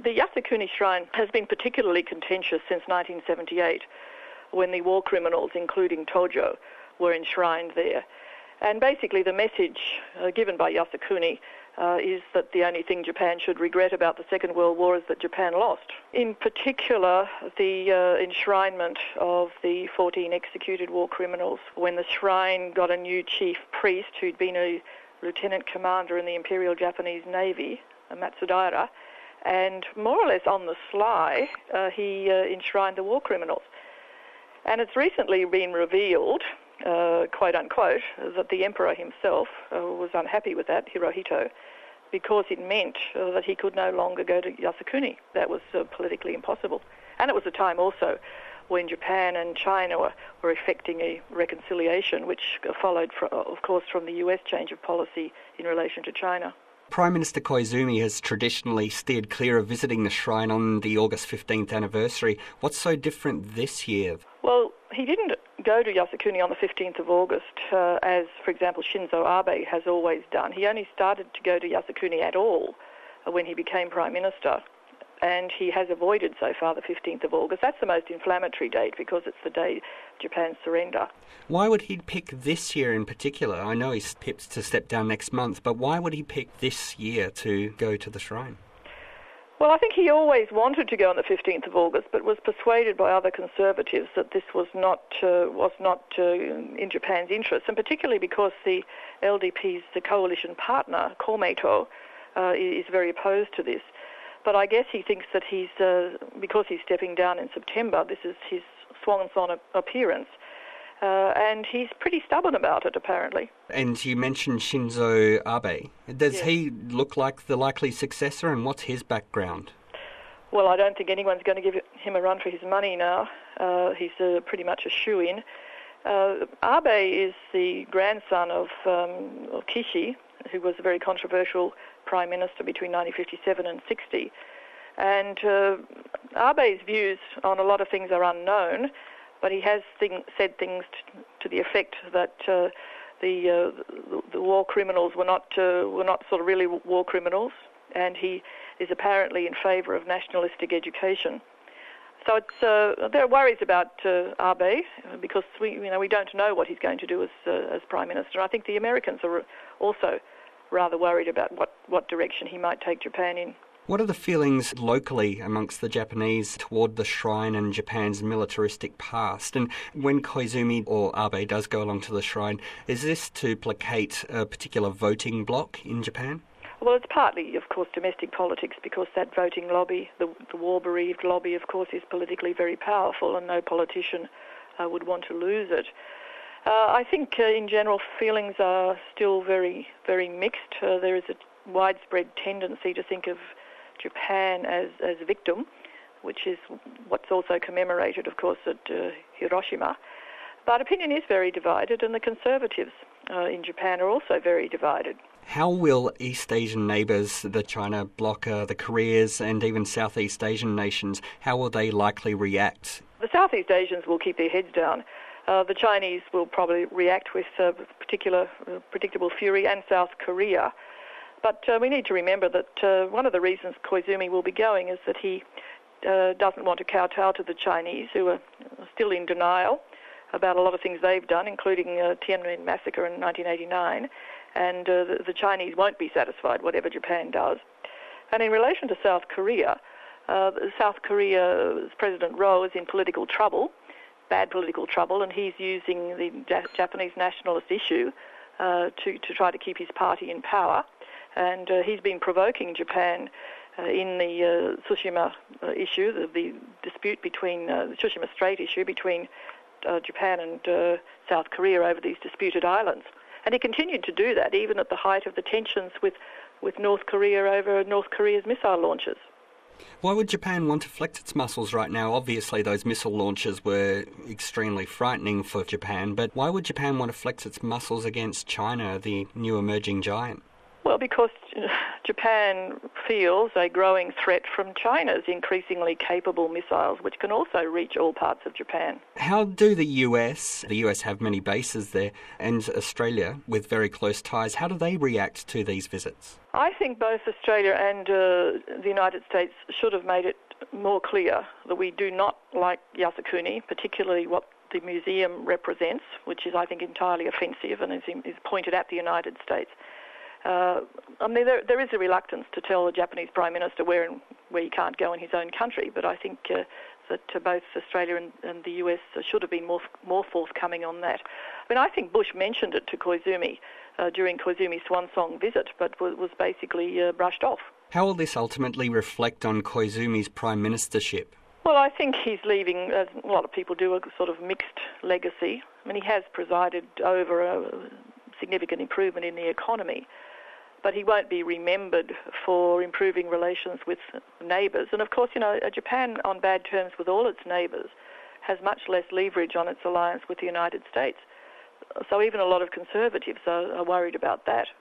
The Yasukuni Shrine has been particularly contentious since 1978, when the war criminals, including Tojo, were enshrined there. And basically the message given by Yasukuni is that the only thing Japan should regret about the Second World War is that Japan lost. In particular, the enshrinement of the 14 executed war criminals, when the shrine got a new chief priest who'd been a lieutenant commander in the Imperial Japanese Navy, Matsudaira, and more or less on the sly, he enshrined the war criminals. And it's recently been revealed, quote unquote, that the emperor himself was unhappy with that, Hirohito, because it meant that he could no longer go to Yasukuni. That was politically impossible. And it was a time also when Japan and China were effecting a reconciliation, which followed, of course, from the US change of policy in relation to China. Prime Minister Koizumi has traditionally steered clear of visiting the shrine on the August 15th anniversary. What's so different this year? Well, he didn't go to Yasukuni on the 15th of August, as, for example, Shinzo Abe has always done. He only started to go to Yasukuni at all when he became Prime Minister, and he has avoided so far the 15th of August. That's the most inflammatory date because it's the day Japan's surrender. Why would he pick this year in particular? I know he's picked to step down next month, but why would he pick this year to go to the shrine? Well, I think he always wanted to go on the 15th of August, but was persuaded by other conservatives that this was not in Japan's interest, and particularly because the LDP's coalition partner, Komeito, is very opposed to this. But I guess he thinks that because he's stepping down in September, this is his swan song appearance. And he's pretty stubborn about it, apparently. And you mentioned Shinzo Abe. Does Yes. he look like the likely successor, and what's his background? Well, I don't think anyone's going to give him a run for his money now. He's pretty much a shoo-in. Abe is the grandson of Kishi, who was a very controversial prime minister between 1957 and 60. And Abe's views on a lot of things are unknown, but he has said things to the effect that the war criminals were not sort of really war criminals, and he is apparently in favour of nationalistic education. So there are worries about Abe because we don't know what he's going to do as Prime Minister. I think the Americans are also rather worried about what direction he might take Japan in. What are the feelings locally amongst the Japanese toward the shrine and Japan's militaristic past? And when Koizumi or Abe does go along to the shrine, is this to placate a particular voting bloc in Japan? Well, it's partly, of course, domestic politics because that voting lobby, the war-bereaved lobby, of course, is politically very powerful and no politician would want to lose it. I think, in general, feelings are still very, very mixed. There is a widespread tendency to think of Japan as a victim, which is what's also commemorated, of course, at Hiroshima. But opinion is very divided, and the conservatives in Japan are also very divided. How will East Asian neighbours, the China bloc, the Koreas and even Southeast Asian nations, how will they likely react? The Southeast Asians will keep their heads down. The Chinese will probably react with predictable fury, and South Korea. But we need to remember that one of the reasons Koizumi will be going is that he doesn't want to kowtow to the Chinese, who are still in denial about a lot of things they've done, including Tiananmen massacre in 1989. And the Chinese won't be satisfied, whatever Japan does. And in relation to South Korea, South Korea's President Roh is in political trouble, bad political trouble, and he's using the Japanese nationalist issue to try to keep his party in power. And he's been provoking Japan in the Tsushima issue, the dispute between the Tsushima Strait issue between Japan and South Korea over these disputed islands. And he continued to do that even at the height of the tensions with North Korea over North Korea's missile launches. Why would Japan want to flex its muscles right now? Obviously, those missile launches were extremely frightening for Japan, but why would Japan want to flex its muscles against China, the new emerging giant? Well, because Japan feels a growing threat from China's increasingly capable missiles, which can also reach all parts of Japan. How do the US have many bases there, and Australia with very close ties, how do they react to these visits? I think both Australia and the United States should have made it more clear that we do not like Yasukuni, particularly what the museum represents, which is, I think, entirely offensive and is pointed at the United States. There is a reluctance to tell the Japanese Prime Minister where he can't go in his own country, but I think that both Australia and the US should have been more forthcoming on that. I mean, I think Bush mentioned it to Koizumi during Koizumi's swan song visit, but was basically brushed off. How will this ultimately reflect on Koizumi's prime ministership? Well, I think he's leaving, as a lot of people do, a sort of mixed legacy. I mean, he has presided over a significant improvement in the economy, but he won't be remembered for improving relations with neighbours. And of course, Japan on bad terms with all its neighbours has much less leverage on its alliance with the United States. So even a lot of conservatives are worried about that.